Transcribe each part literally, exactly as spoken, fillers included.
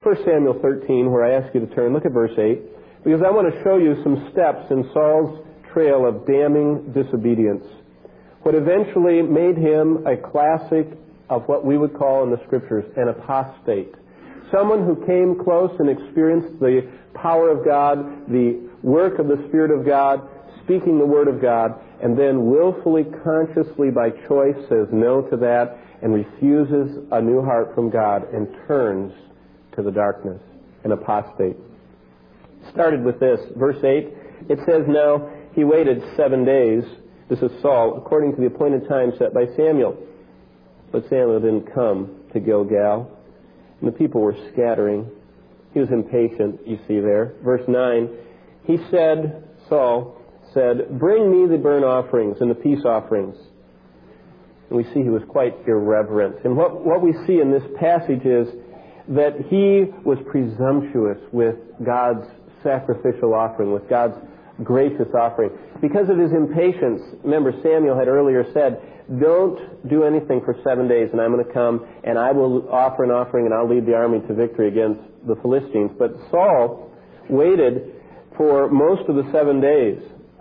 First Samuel thirteen, where I ask you to turn. Look at verse eight, because I want to show you some steps in Saul's trail of damning disobedience. What eventually made him a classic of what we would call in the Scriptures an apostate. Someone who came close and experienced the power of God, the work of the Spirit of God, speaking the Word of God, and then willfully, consciously, by choice, says no to that and refuses a new heart from God and turns to the darkness, an apostate. Started with this, verse eight. It says, now he waited seven days, this is Saul, according to the appointed time set by Samuel. But Samuel didn't come to Gilgal, and the people were scattering. He was impatient, you see there. Verse nine, he said, Saul said, bring me the burnt offerings and the peace offerings. And we see he was quite irreverent. And what, what we see in this passage is that he was presumptuous with God's sacrificial offering, with God's gracious offering. Because of his impatience, remember Samuel had earlier said, don't do anything for seven days and I'm going to come and I will offer an offering and I'll lead the army to victory against the Philistines. But Saul waited for most of the seven days.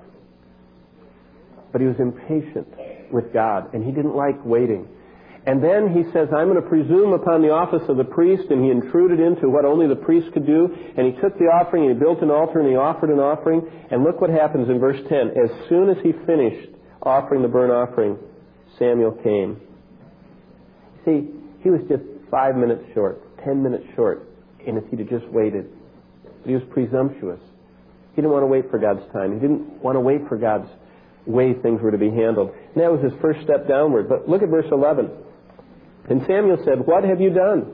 But he was impatient with God and he didn't like waiting. And then he says, I'm going to presume upon the office of the priest, and he intruded into what only the priest could do, and he took the offering and he built an altar and he offered an offering, and look what happens in verse ten. As soon as he finished offering the burnt offering, Samuel came. See, he was just five minutes short, ten minutes short, and if he'd have just waited. But he was presumptuous. He didn't want to wait for God's time. He didn't want to wait for God's way things were to be handled. And that was his first step downward. But look at verse eleven. And Samuel said, what have you done?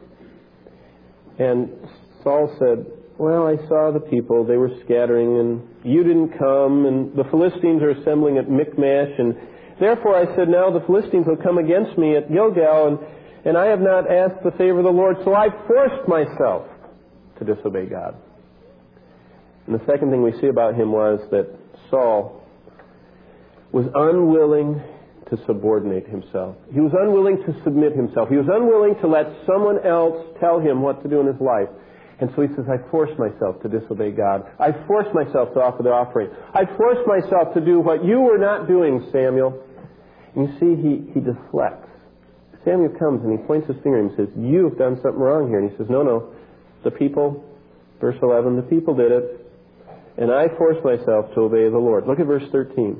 And Saul said, well, I saw the people. They were scattering, and you didn't come, and the Philistines are assembling at Michmash, and therefore I said, now the Philistines will come against me at Gilgal, and, and I have not asked the favor of the Lord, so I forced myself to disobey God. And the second thing we see about him was that Saul was unwilling to subordinate himself. He was unwilling to submit himself. He was unwilling to let someone else tell him what to do in his life. And so he says, I forced myself to disobey God. I forced myself to offer the offering. I forced myself to do what you were not doing, Samuel. And you see, he, he deflects. Samuel comes and he points his finger and he says, you've done something wrong here. And he says, no, no, the people, verse eleven, the people did it, and I forced myself to obey the Lord. Look at verse thirteen.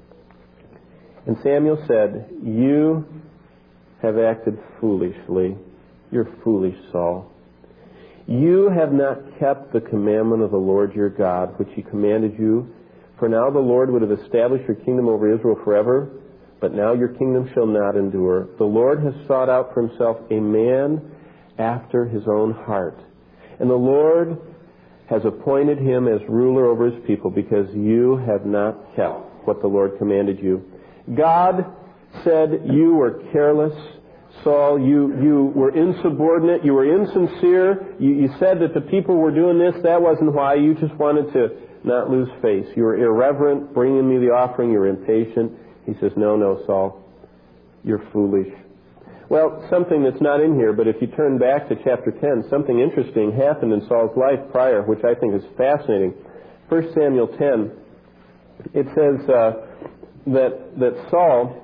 And Samuel said, you have acted foolishly. You're foolish, Saul. You have not kept the commandment of the Lord your God, which he commanded you. For now the Lord would have established your kingdom over Israel forever, but now your kingdom shall not endure. The Lord has sought out for himself a man after his own heart. And the Lord has appointed him as ruler over his people, because you have not kept what the Lord commanded you. God said you were careless, Saul. You, you were insubordinate. You were insincere. You, you said that the people were doing this. That wasn't why. You just wanted to not lose face. You were irreverent, bringing me the offering. You were impatient. He says, no, no, Saul, you're foolish. Well, something that's not in here, but if you turn back to chapter ten, something interesting happened in Saul's life prior, which I think is fascinating. First Samuel ten, it says uh, that, that Saul,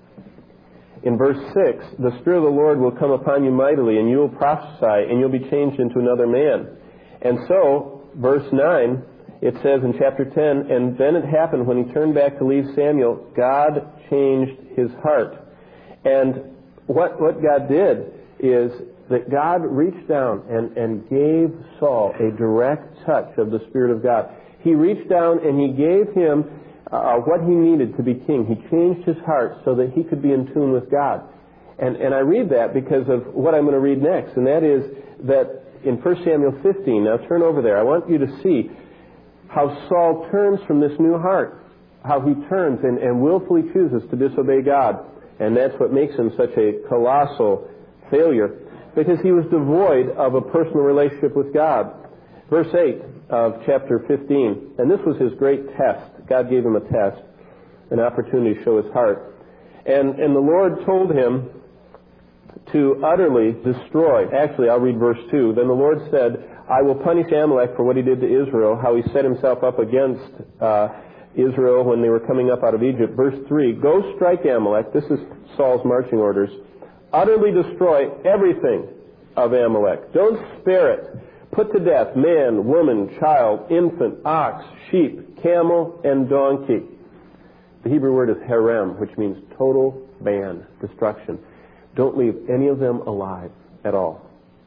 in verse six, the Spirit of the Lord will come upon you mightily, and you will prophesy, and you'll be changed into another man. And so, verse nine, it says in chapter ten, and then it happened when he turned back to leave Samuel, God changed his heart. And what, what God did is that God reached down and, and gave Saul a direct touch of the Spirit of God. He reached down and he gave him uh, what he needed to be king. He changed his heart so that he could be in tune with God. And, and I read that because of what I'm going to read next, and that is that in First Samuel fifteen, now turn over there, I want you to see how Saul turns from this new heart, how he turns and, and willfully chooses to disobey God. And that's what makes him such a colossal failure, because he was devoid of a personal relationship with God. Verse eight of chapter fifteen, and this was his great test. God gave him a test, an opportunity to show his heart. And, and the Lord told him to utterly destroy. Actually, I'll read verse two. Then the Lord said, I will punish Amalek for what he did to Israel, how he set himself up against uh, Israel when they were coming up out of Egypt. Verse three, go strike Amalek. This is Saul's marching orders. Utterly destroy everything of Amalek. Don't spare it. Put to death man, woman, child, infant, ox, sheep, camel, and donkey. The Hebrew word is herem, which means total ban, destruction. Don't leave any of them alive at all.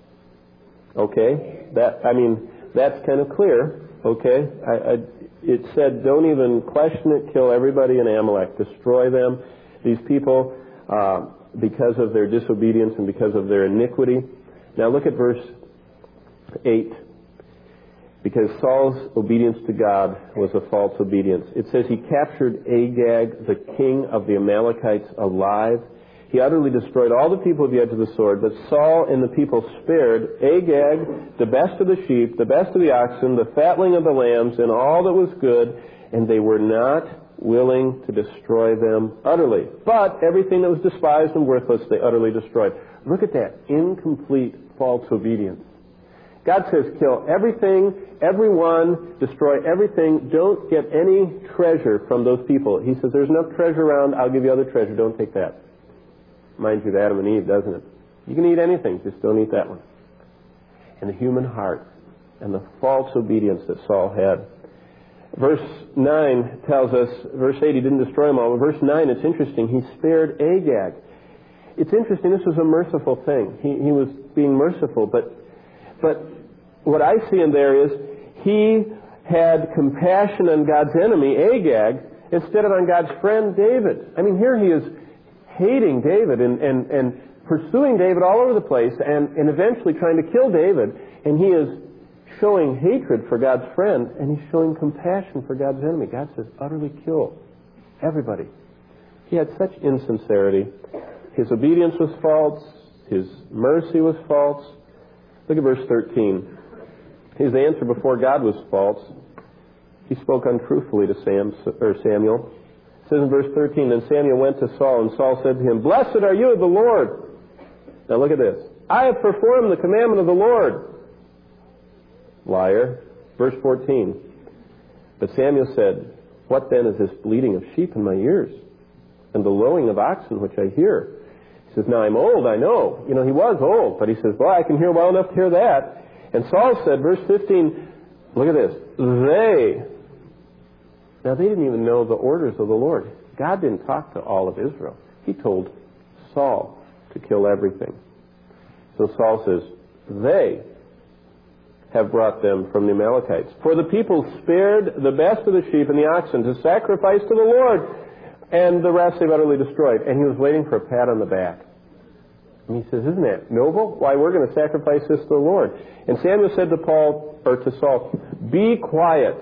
Okay? That, I mean, that's kind of clear. Okay? I, I, it said, don't even question it, kill everybody in Amalek, destroy them. These people, uh, because of their disobedience and because of their iniquity. Now look at verse eight. Because Saul's obedience to God was a false obedience. It says he captured Agag, the king of the Amalekites, alive. He utterly destroyed all the people with the edge of the sword, but Saul and the people spared Agag, the best of the sheep, the best of the oxen, the fatling of the lambs, and all that was good, and they were not willing to destroy them utterly. But everything that was despised and worthless, they utterly destroyed. Look at that incomplete false obedience. God says, kill everything, everyone, destroy everything. Don't get any treasure from those people. He says, there's enough treasure around. I'll give you other treasure. Don't take that. Reminds you of Adam and Eve, doesn't it? You can eat anything, just don't eat that one. And the human heart and the false obedience that Saul had. Verse nine tells us, verse eight, he didn't destroy them all. Verse nine, it's interesting. He spared Agag. It's interesting. This was a merciful thing. He, he was being merciful, but But what I see in there is he had compassion on God's enemy, Agag, instead of on God's friend, David. I mean, here he is hating David and, and, and pursuing David all over the place and, and eventually trying to kill David. And he is showing hatred for God's friend and he's showing compassion for God's enemy. God says, utterly kill everybody. He had such insincerity. His obedience was false. His mercy was false. Look at verse thirteen. His answer before God was false. He spoke untruthfully to Sam, or Samuel. It says in verse thirteen, then Samuel went to Saul, and Saul said to him, blessed are you of the Lord. Now look at this. I have performed the commandment of the Lord. Liar. Verse fourteen. But Samuel said, what then is this bleating of sheep in my ears, and the lowing of oxen which I hear? He says, now I'm old, I know. You know, he was old, but he says, well, I can hear well enough to hear that. And Saul said, verse fifteen, look at this. They, now they didn't even know the orders of the Lord. God didn't talk to all of Israel. He told Saul to kill everything. So Saul says, they have brought them from the Amalekites. For the people spared the best of the sheep and the oxen to sacrifice to the Lord, and the rest they've utterly destroyed. And he was waiting for a pat on the back. And he says, isn't that noble? Why, we're going to sacrifice this to the Lord. And Samuel said to Paul, or to Saul, be quiet.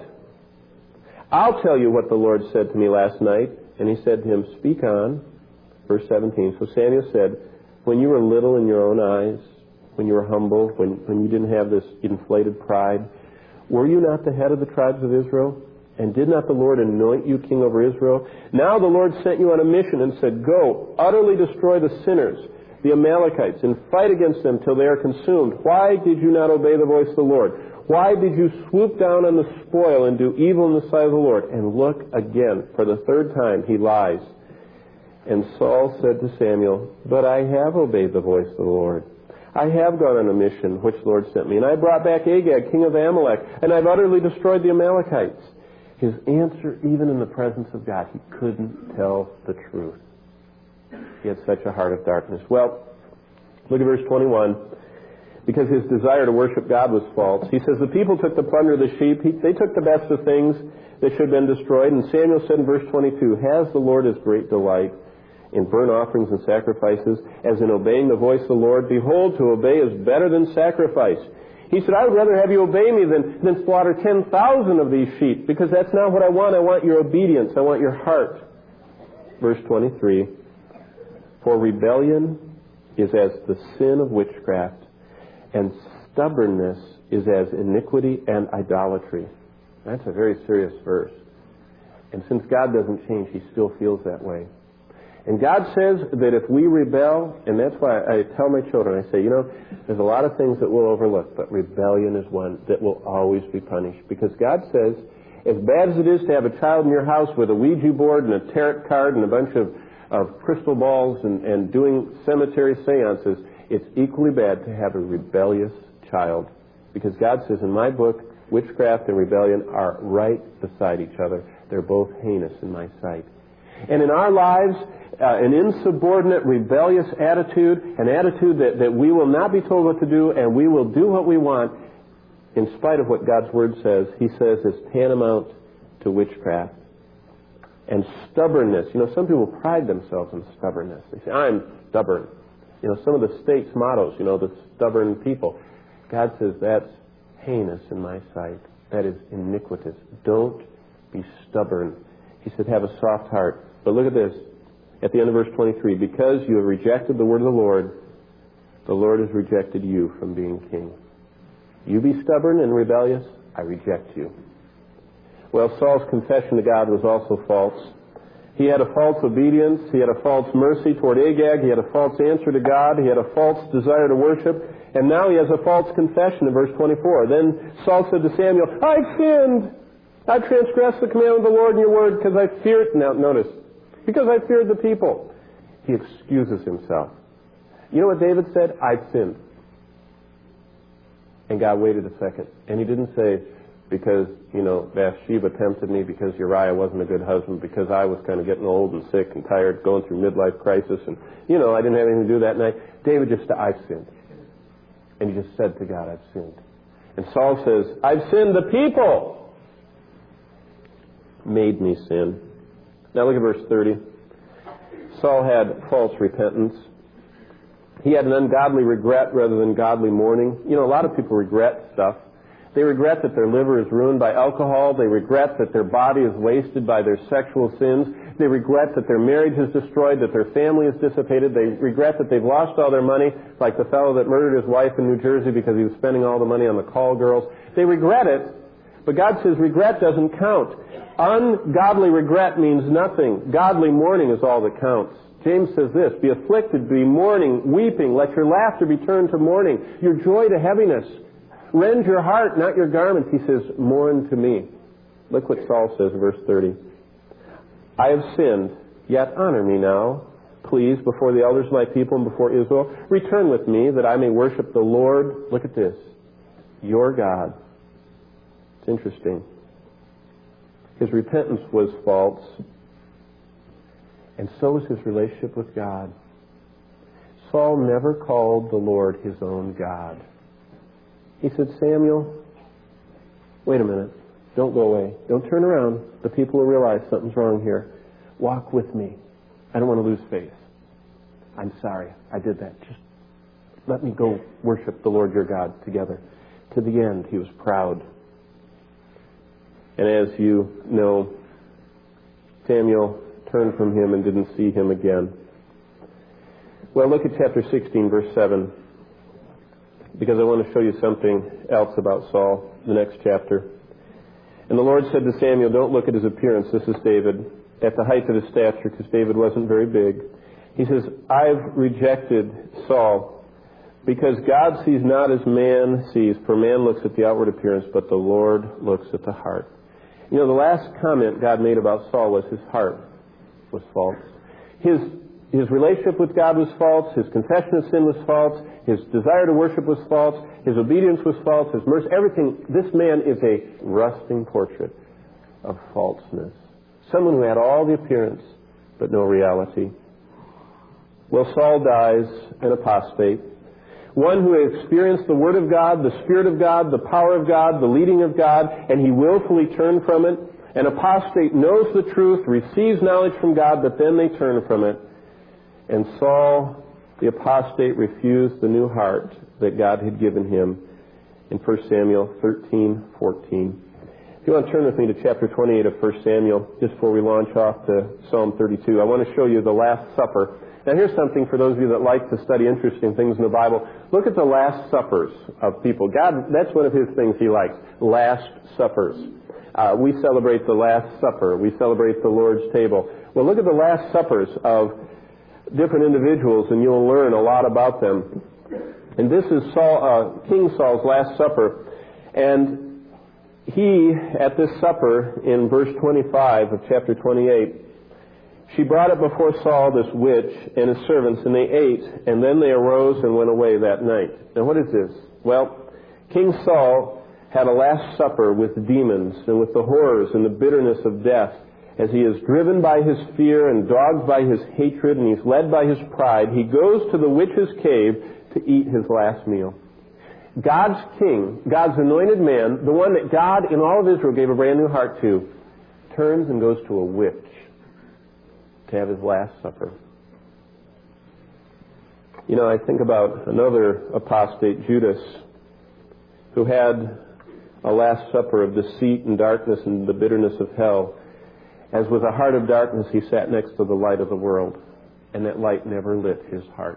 I'll tell you what the Lord said to me last night. And he said to him, speak on. Verse seventeen. So Samuel said, when you were little in your own eyes, when you were humble, when, when you didn't have this inflated pride, were you not the head of the tribes of Israel? And did not the Lord anoint you king over Israel? Now the Lord sent you on a mission and said, go, utterly destroy the sinners, the Amalekites, and fight against them till they are consumed. Why did you not obey the voice of the Lord? Why did you swoop down on the spoil and do evil in the sight of the Lord? And look again, for the third time, he lies. And Saul said to Samuel, but I have obeyed the voice of the Lord. I have gone on a mission which the Lord sent me, and I brought back Agag, king of Amalek, and I've utterly destroyed the Amalekites. His answer, even in the presence of God, he couldn't tell the truth. He had such a heart of darkness. Well, look at verse twenty-one. Because his desire to worship God was false. He says, the people took the plunder of the sheep. He, they took the best of things that should have been destroyed. And Samuel said in verse twenty-two, has the Lord his great delight in burnt offerings and sacrifices, as in obeying the voice of the Lord? Behold, to obey is better than sacrifice. He said, I would rather have you obey me than, than slaughter ten thousand of these sheep, because that's not what I want. I want your obedience. I want your heart. Verse twenty-three, for rebellion is as the sin of witchcraft, and stubbornness is as iniquity and idolatry. That's a very serious verse. And since God doesn't change, he still feels that way. And God says that if we rebel, and that's why I tell my children, I say, you know, there's a lot of things that we'll overlook, but rebellion is one that will always be punished. Because God says, as bad as it is to have a child in your house with a Ouija board and a tarot card and a bunch of, of crystal balls and, and doing cemetery seances, it's equally bad to have a rebellious child. Because God says in my book, witchcraft and rebellion are right beside each other. They're both heinous in my sight. And in our lives, uh, an insubordinate, rebellious attitude, an attitude that, that we will not be told what to do and we will do what we want, in spite of what God's Word says, He says is tantamount to witchcraft. And stubbornness. You know, some people pride themselves in stubbornness. They say, I'm stubborn. You know, some of the state's mottos, you know, the stubborn people. God says that's heinous in my sight. That is iniquitous. Don't be stubborn. He said, have a soft heart. But look at this. At the end of verse twenty-three, because you have rejected the word of the Lord, the Lord has rejected you from being king. You be stubborn and rebellious, I reject you. Well, Saul's confession to God was also false. He had a false obedience. He had a false mercy toward Agag. He had a false answer to God. He had a false desire to worship. And now he has a false confession in verse twenty-four. Then Saul said to Samuel, I've sinned. I've transgressed the commandment of the Lord in your word because I feared. Now, notice, because I feared the people. He excuses himself. You know what David said? I've sinned. And God waited a second. And he didn't say, because, you know, Bathsheba tempted me, because Uriah wasn't a good husband, because I was kind of getting old and sick and tired, going through midlife crisis, and, you know, I didn't have anything to do that night. David just said, I've sinned. And he just said to God, I've sinned. And Saul says, I've sinned. The people made me sin. Now look at verse thirty. Saul had false repentance. He had an ungodly regret rather than godly mourning. You know, a lot of people regret stuff. They regret that their liver is ruined by alcohol. They regret that their body is wasted by their sexual sins. They regret that their marriage is destroyed, that their family is dissipated. They regret that they've lost all their money, like the fellow that murdered his wife in New Jersey because he was spending all the money on the call girls. They regret it, but God says regret doesn't count. Ungodly regret means nothing. Godly mourning is all that counts. James says this, be afflicted, be mourning, weeping. Let your laughter be turned to mourning, your joy to heaviness. Rend your heart, not your garments. He says, mourn to me. Look what Saul says, verse thirty. I have sinned, yet honor me now, please, before the elders of my people and before Israel. Return with me, that I may worship the Lord. Look at this. Your God. It's interesting. His repentance was false, and so was his relationship with God. Saul never called the Lord his own God. He said, Samuel, wait a minute. Don't go away. Don't turn around. The people will realize something's wrong here. Walk with me. I don't want to lose faith. I'm sorry. I did that. Just let me go worship the Lord your God together. To the end, he was proud. And as you know, Samuel turned from him and didn't see him again. Well, look at chapter sixteen, verse seven. Because I want to show you something else about Saul, the next chapter. And the Lord said to Samuel, don't look at his appearance. This is David, at the height of his stature, because David wasn't very big. He says, I've rejected Saul, because God sees not as man sees, for man looks at the outward appearance, but the Lord looks at the heart. You know, the last comment God made about Saul was his heart was false. His His relationship with God was false. His confession of sin was false. His desire to worship was false. His obedience was false. His mercy, everything. This man is a rusting portrait of falseness. Someone who had all the appearance, but no reality. Well, Saul dies an apostate. One who experienced the Word of God, the Spirit of God, the power of God, the leading of God, and he willfully turned from it. An apostate knows the truth, receives knowledge from God, but then they turn from it. And Saul, the apostate, refused the new heart that God had given him in First Samuel thirteen fourteen. If you want to turn with me to chapter twenty-eight of First Samuel, just before we launch off to Psalm thirty-two, I want to show you the Last Supper. Now here's something for those of you that like to study interesting things in the Bible. Look at the Last Suppers of people. God, that's one of his things he likes, Last Suppers. Uh, we celebrate the Last Supper. We celebrate the Lord's table. Well, look at the Last Suppers of different individuals, and you'll learn a lot about them. And this is Saul, uh, King Saul's Last Supper. And he, at this supper, in verse twenty-five of chapter twenty-eight, she brought it before Saul, this witch, and his servants, and they ate, and then they arose and went away that night. Now what is this? Well, King Saul had a last supper with demons and with the horrors and the bitterness of death, as he is driven by his fear and dogged by his hatred, and he's led by his pride. He goes to the witch's cave to eat his last meal. God's king, God's anointed man, the one that God in all of Israel gave a brand new heart to, turns and goes to a witch to have his last supper. You know, I think about another apostate, Judas, who had a last supper of deceit and darkness and the bitterness of hell. As with a heart of darkness, he sat next to the light of the world, and that light never lit his heart.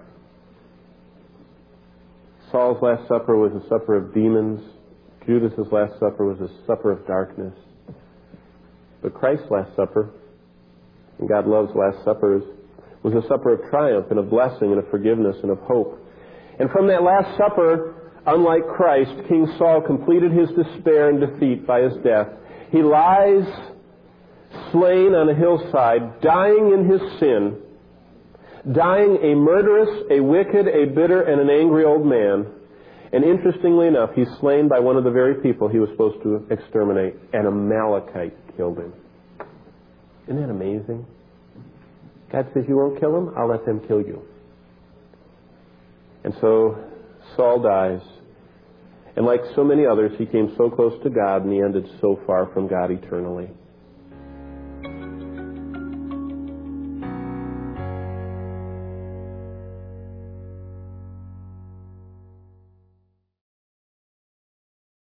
Saul's last supper was a supper of demons. Judas's last supper was a supper of darkness. But Christ's last supper, and God loves last suppers, was a supper of triumph and of blessing and of forgiveness and of hope. And from that last supper, unlike Christ, King Saul completed his despair and defeat by his death. He lies slain on a hillside, dying in his sin, dying a murderous, a wicked, a bitter, and an angry old man. And interestingly enough, he's slain by one of the very people he was supposed to exterminate. An Amalekite killed him. Isn't that amazing? God says, you won't kill him? I'll let them kill you. And so Saul dies. And like so many others, he came so close to God, and he ended so far from God eternally.